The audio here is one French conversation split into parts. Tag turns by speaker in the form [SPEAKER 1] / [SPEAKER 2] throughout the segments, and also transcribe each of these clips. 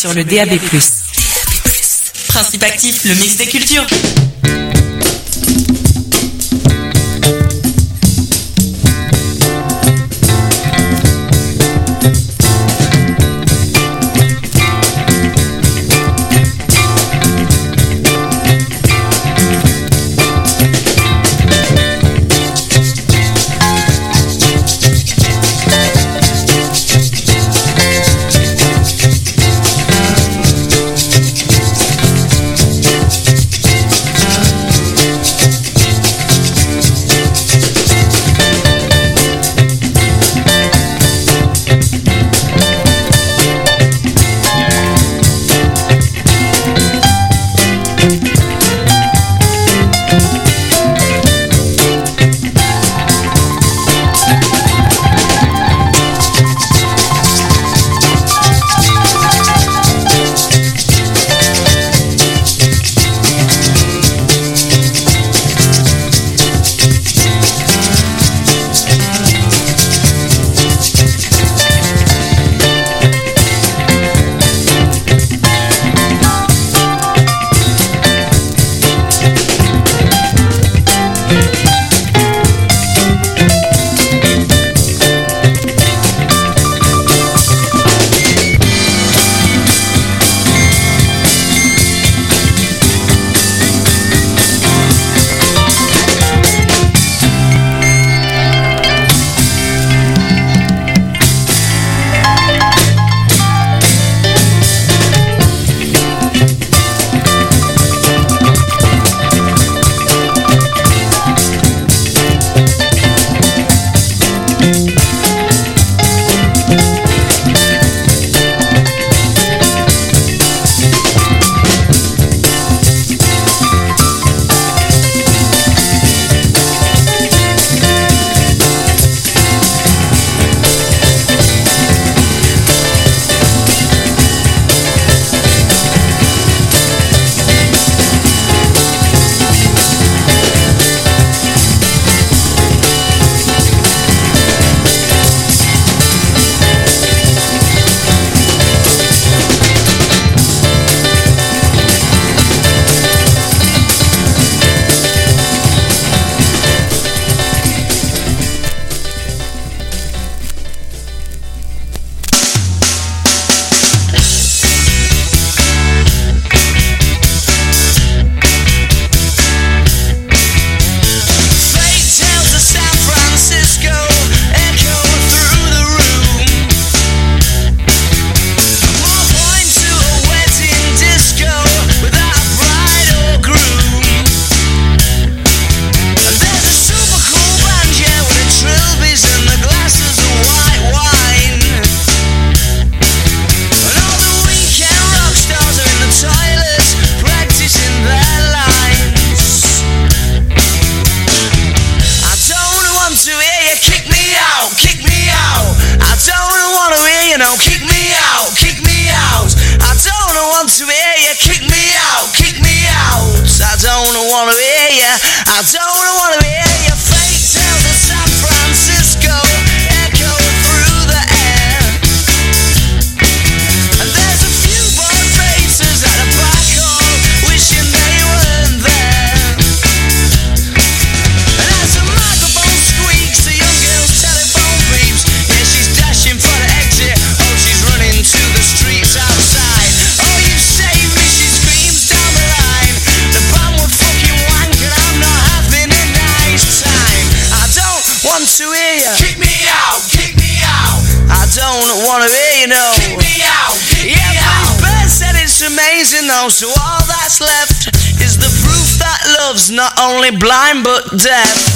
[SPEAKER 1] sur le DAB+.
[SPEAKER 2] Principe actif, le mix des cultures.
[SPEAKER 3] So all that's left is the proof that love's not only blind but deaf.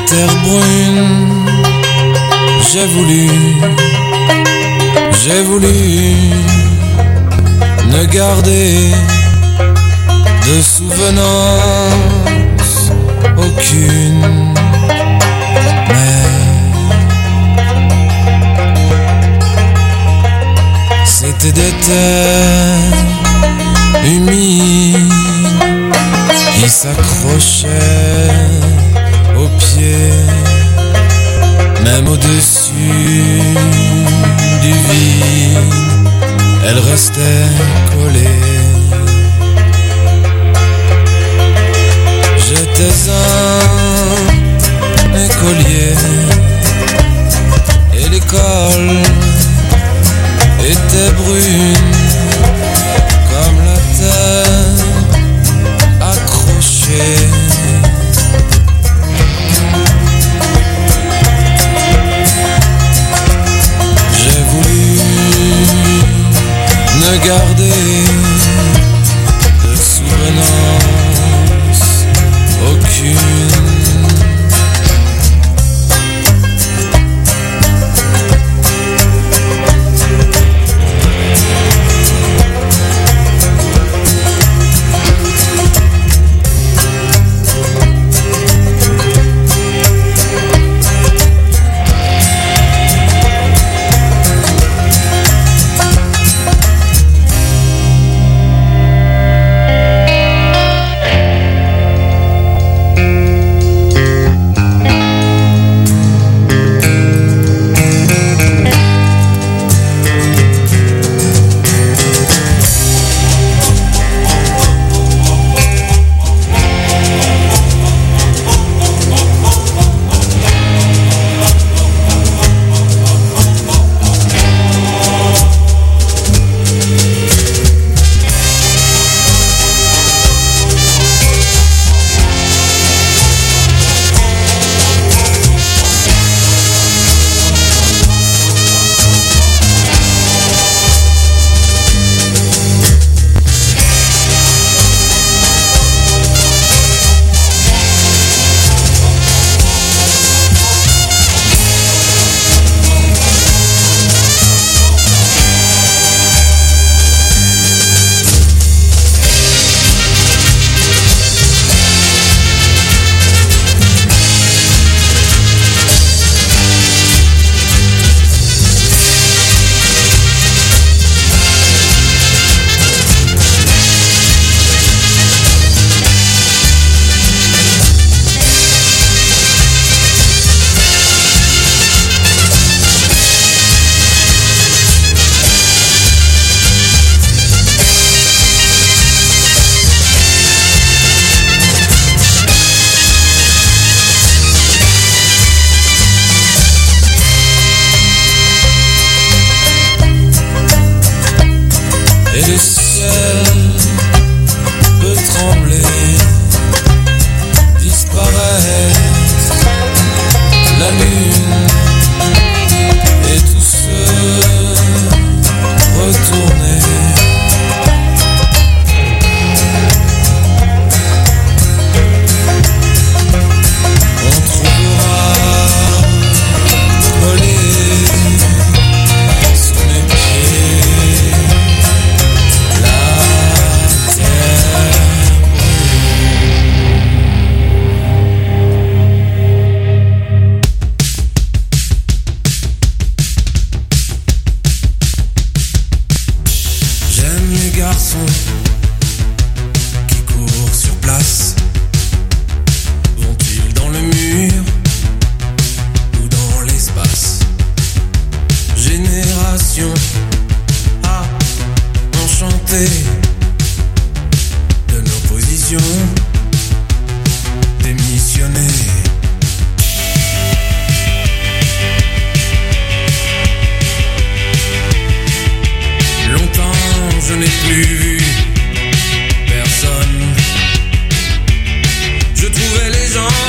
[SPEAKER 1] terre brune, j'ai voulu ne garder de souvenance aucune, mais c'était des terres humides qui s'accrochaient aux pieds, même au-dessus du vide, elle restait collée. J'étais un écolier et l'école était brune comme la terre accrochée. J'ai voulu ne garder de souvenance aucune. Et le ciel peut trembler, disparaître, la lune et tout se retourner. On trouvera collé sous mes pieds la terre J'aime les garçons qui courent sur place. Vont-ils dans le mur ou dans l'espace? Génération enchantée de nos positions démissionnées. Longtemps je n'ai plus vu personne. Je trouvais les gens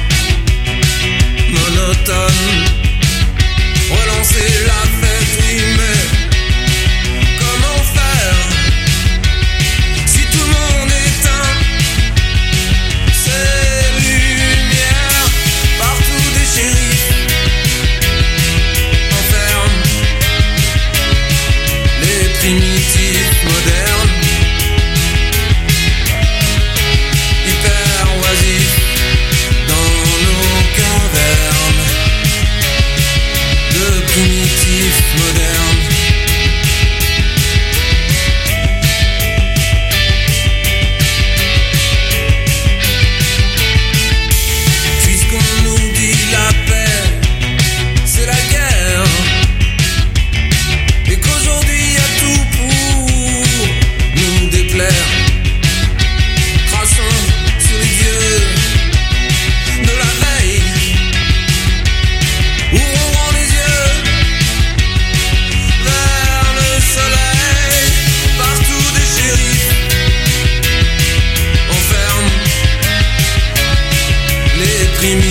[SPEAKER 1] monotones. Relancer la fête, oui, mais comment faire si tout le monde éteint ses lumières partout?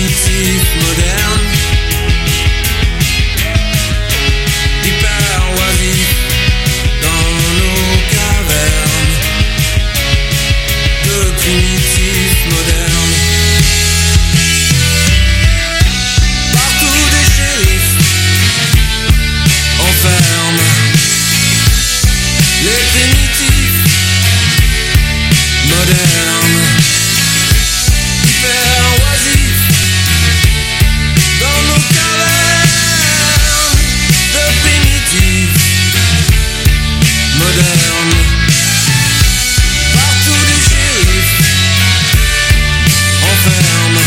[SPEAKER 1] primitif moderne, hyper oisif dans nos cavernes, de primitif moderne. Partout des shérifs enferment les primitifs modernes, hyper oisifs dans nos cavernes, de primitifs modernes. Partout des shérifs enferment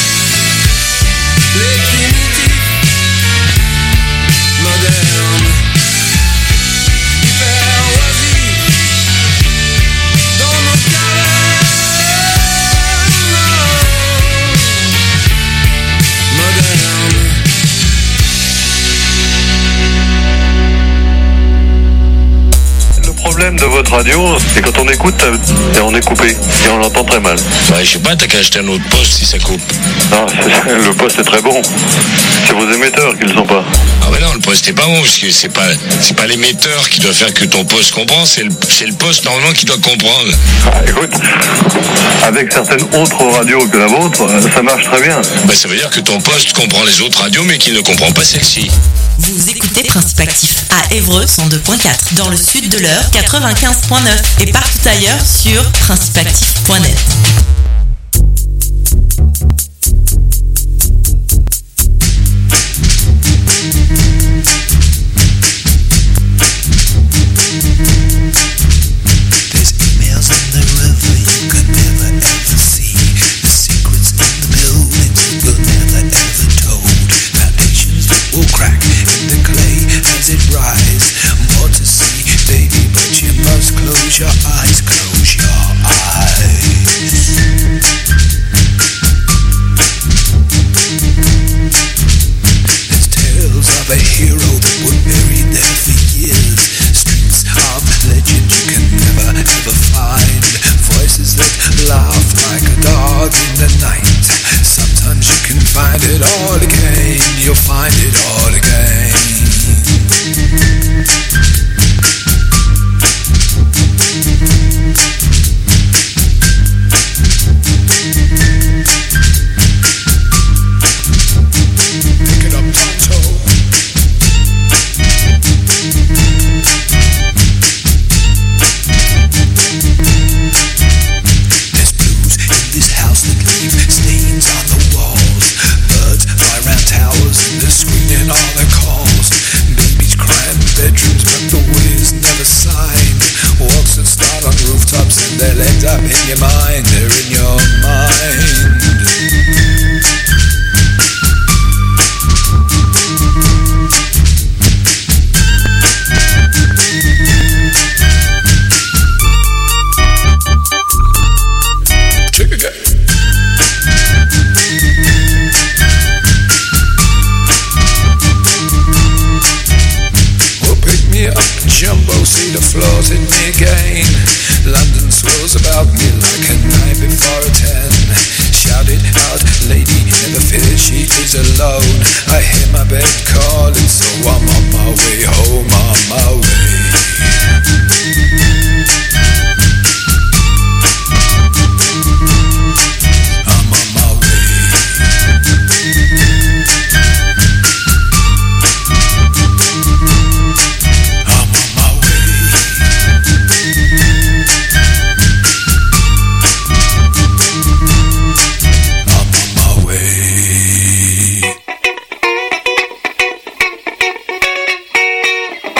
[SPEAKER 1] les primitifs modernes, hyper oisifs dans nos cavernes modernes.
[SPEAKER 2] Le problème de votre radio, c'est quand on écoute, et on est coupé, et on l'entend très mal.
[SPEAKER 4] Ouais, je sais pas, t'as qu'à acheter un autre poste si ça coupe.
[SPEAKER 2] Non, le poste est très bon. C'est vos émetteurs qui le sont pas.
[SPEAKER 4] Ah ouais non, le poste est pas bon, parce que c'est pas l'émetteur qui doit faire que ton poste comprend, c'est le poste normalement qui doit comprendre.
[SPEAKER 2] Ah, écoute, avec certaines autres radios que la vôtre, ça marche très bien.
[SPEAKER 4] Bah ça veut dire que ton poste comprend les autres radios mais qu'il ne comprend pas celle-ci.
[SPEAKER 5] Vous écoutez Principe Actif à Évreux 102.4, dans le sud de l'Eure 95.9 et partout ailleurs sur principeactif.net.
[SPEAKER 1] There's emails in the river you could never ever see. The secrets in the buildings you'll never ever told. Foundations that will crack in the clay as it rise. More to see, baby, but you must close your eyes, close your eyes. There's tales of a hero that would bury there for years. Streets of legend you can never ever find. Voices that laugh like a dog in the night. Sometimes you can find it all again. You'll find it all again. Pick it up, Tonto. There's blues in this house that leave stains on the walls. Birds fly round towers and they're screening all their calls. Babies cry in bedrooms but the will's never signed. Walks that start on rooftops and they'll end up in your mind. They're in your mind. Check again. Well, pick me up, Jumbo, see the flaws in me again. London swirls about me like a 9 before a 10. Shout it out, lady, never fear, she is alone. I hear my bed calling, so I'm on my way home, on my way. I'm on my way. I'm on my way. I'm on my way.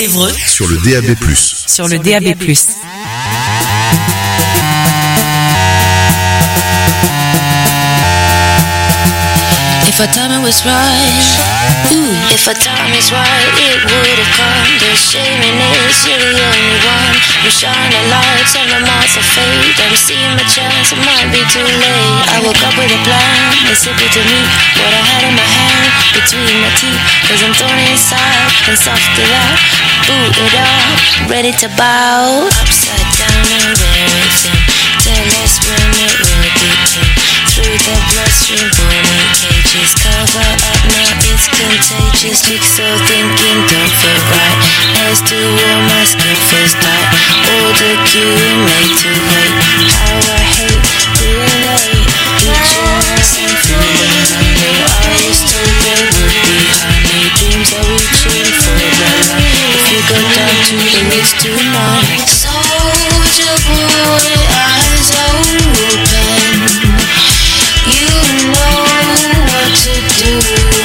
[SPEAKER 5] Évreux
[SPEAKER 6] sur le DAB+.
[SPEAKER 5] Sur le DAB+.
[SPEAKER 7] If our timing was right, if our time is right, it would have come. The shaming is you're the only one who shine the lights and the marks of fate. I'm seeing my chance, it might be too late. I woke up with a plan, it's simple to me. What I had in my hand, between my teeth, cause I'm thrown inside, and after that, boot it up, ready to bow. Upside down and everything, tell us when it will begin. Through the bloodstream, born in cages. Cover up now, it's contagious. Jigsaw thinking don't feel right. As to all my skin feels tight. All the queuing made to wait. How I hate being late. Reaching us and feeling hungry. I was told there would be honey. Dreams are reaching for the light. If you go down to the roots tonight. Soldier boy, eyes open. You know what to do.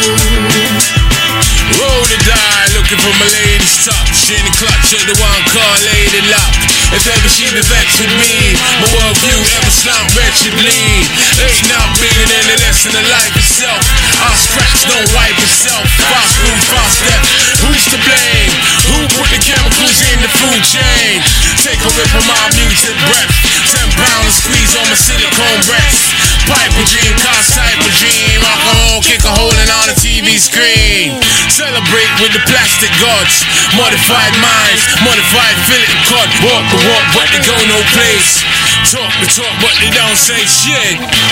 [SPEAKER 8] Roll the die, looking for my lady's top. She in the clutch of the one car lady lock. If ever she be vexed with me, my worldview ever slump wretchedly. Ain't not bigger than the lesson of life itself. Our scratch don't wipe itself. Fast food, fast death. Who's to blame? Who put the chemicals in the food chain? Take a whip of my muted breath. 10 pounds squeeze on my silicone breasts. Pipe regime, cast type regime. Alcohol, kick a hole in on the TV screen. Celebrate with the plastic gods. Modified minds, modified fillet cut. Walk the walk, but they go no place. Talk the talk, but they don't say shit.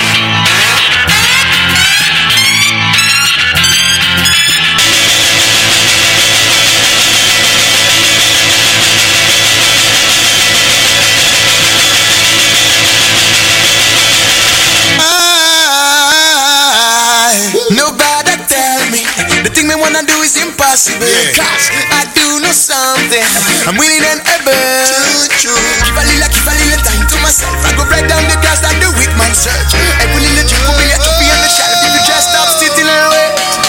[SPEAKER 3] Nobody tell me the thing me wanna do is impossible. Cause I do know something. I'm willing and able. Give a little time to myself. I go right down the grass like the weak man search. Every little drink will be a be on the shelf. If you just stop sitting and wait.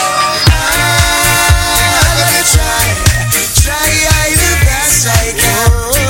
[SPEAKER 3] I gotta try the best I can.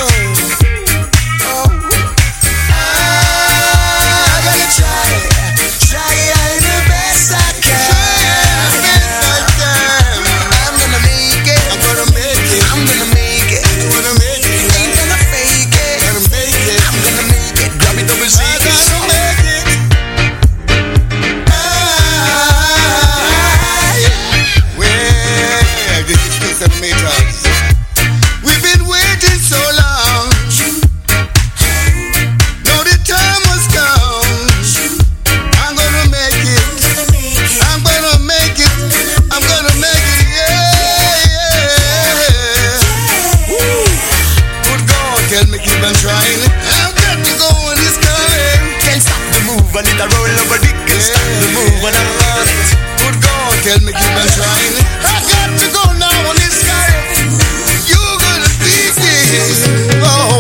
[SPEAKER 9] Tell me keep on trying. I got to go now on this sky. You gonna beat this. Oh,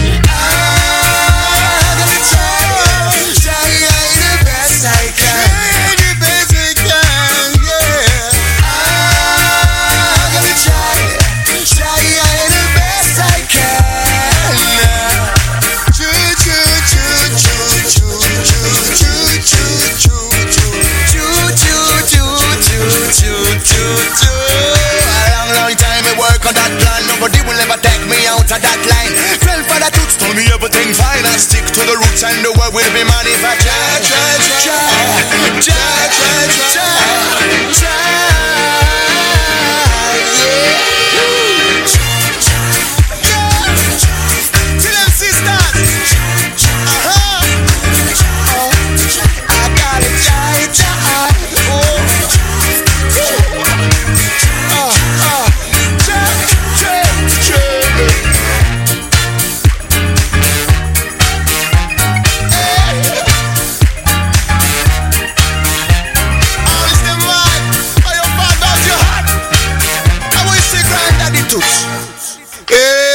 [SPEAKER 9] I'm gonna try the best I can. Try the best I can, yeah. I'm gonna try the best I can. Choo choo choo choo choo choo choo choo choo. A long time I work on that plan. Nobody will ever take me out of that line. Grandfather Toots told me everything fine. I stick to the roots and the world will be manufactured. To them sisters, I gotta try. Yeah.